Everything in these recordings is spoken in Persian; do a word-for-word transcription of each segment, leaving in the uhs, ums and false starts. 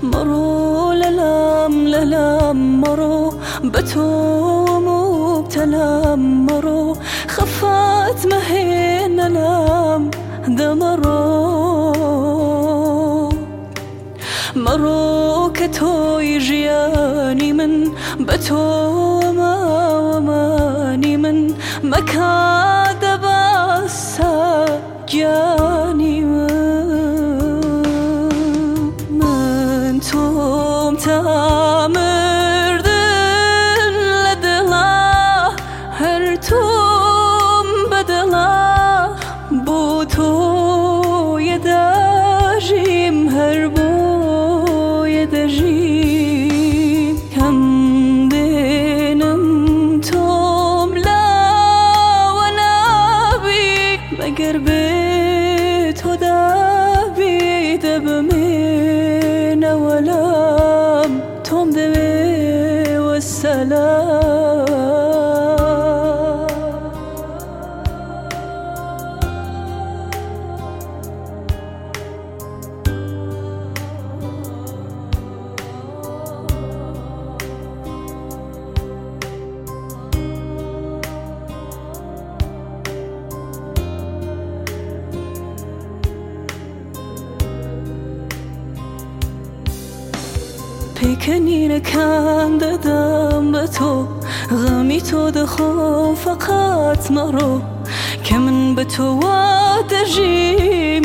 مرو للم للم مرو بتو مبتلم مرو خفت مهين لم دمرو مرو كتوي جياني من بتو ما وماني من مكاد باسا جاني من توم تامردن لدلا هر توم بدلا بوتو يداجيم هر بو يداجيم كم دينم توم لا ونابي مگر بيتو دابي دبمين ولام توم دبي والسلام پیکنی نکن دادم به تو غمی تو دخو فقط مرو که من به تو وادجیم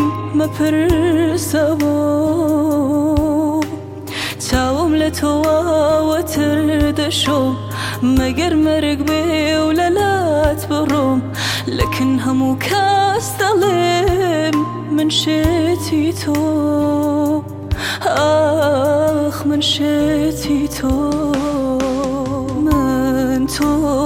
مپرسبو تاوم لتو وتردشو مگر مرق بي وللات بروم لكن همو كاس ظلم من شتي تو آخ من شتي تو من تو